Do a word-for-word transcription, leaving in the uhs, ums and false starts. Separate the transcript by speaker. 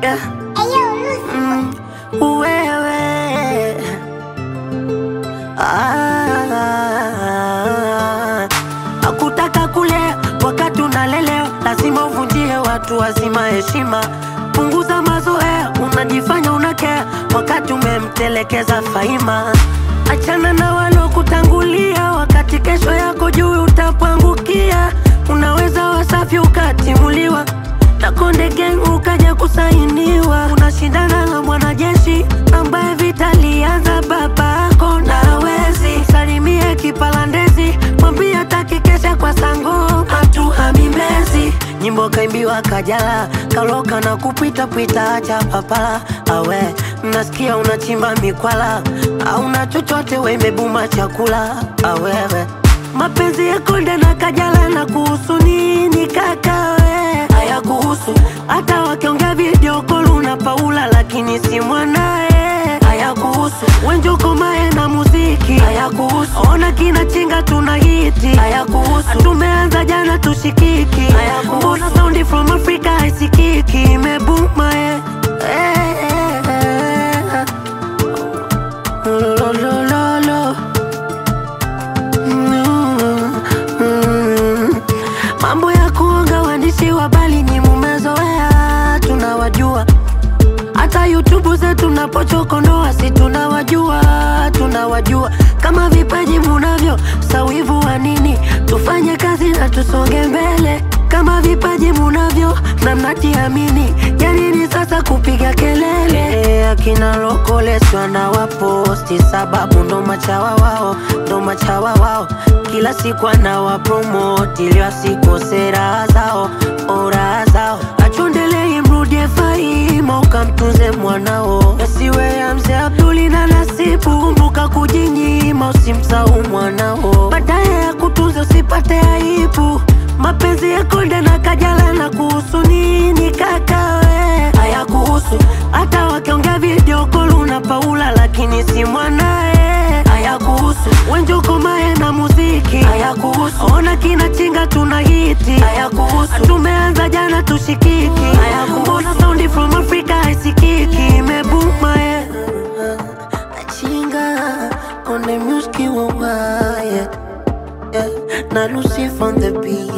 Speaker 1: yeah. Mm, wewe ah, hakutaka kulea wakati unalelewa, lazima uvunjie watu wazima heshima. Punguza mazoea, unajifanya unakea wakati umemtelekeza Faima. Achana na walo kutangulia, wakati kesho yako juu utapangukia. Unaweza wasafi ukatimuliwa na Konde Gang ukaja kusainiwa. Unashindana na mwanajeshi ambaye vita lianza babako na hawezi. Salimie kipalandezi, mwambie hataki kesha kwa sango matu hamimezi. Nyimbo kaimbiwa Kajala, kaloka na kupita pita acha papala. Awe, nasikia unachimba mikwala, hauna chochote we imebuma chakula. Awewe, mapenzi ya Konde na Kajala na kuhusu nini kaka we? Haya kuhusu, hata wakiongea video call una Paula lakini si mwanae. Haya kuhusu, Wenjoko mae na muziki. Haya kuhusu, ona kina Chinga tuna hiti. Haya kuhusu, tumeanza jana tushikiki. Haya kuhusu, mbona soundi from Africa haisikiki? Imebuma eh eh eh lo lo lo lo. Mambo ya kuonga waandishi wa habari ni mumezoea, tunawajua. Hata YouTube zetu napochokonoa si tunawajua, tunawajua. Kama vipaji munavyo, sawivu wa nini? Tufanye kazi na tusonge mbele. Kama vipaji munavyo na mnajiamini, ya nini sasa kupiga kelele? Akina Lokoleswa na waposti sababu ndo machawa wao, ndo machawa wao. Kila siku anawapromote ili wasikose raha zao, ora zao. Achondele imrudie Faima ukamtunze mwanao. Yasiwe ya mzee Abduli na Nasibu, kumbuka kujinyima usimsahau mwanao. Baadaye ya kutunza usipate aibu. Mapenzi ya Konde na Kajala na kuhusu nini kaka we? Haya kuhusu, hata wakiongea video call una Paula lakini si mwanae. Haya kuhusu, Wenjoko mae na muziki. Haya kuhusu, ona kina Chinga tuna hiti. Haya kuhusu, tumeanza jana tushikiki. Haya kuhusu, mbona soundi from Africa haisikiki? Imebuma eh Chinga on the music wa yeah. Yeah, na Lucy on the beat.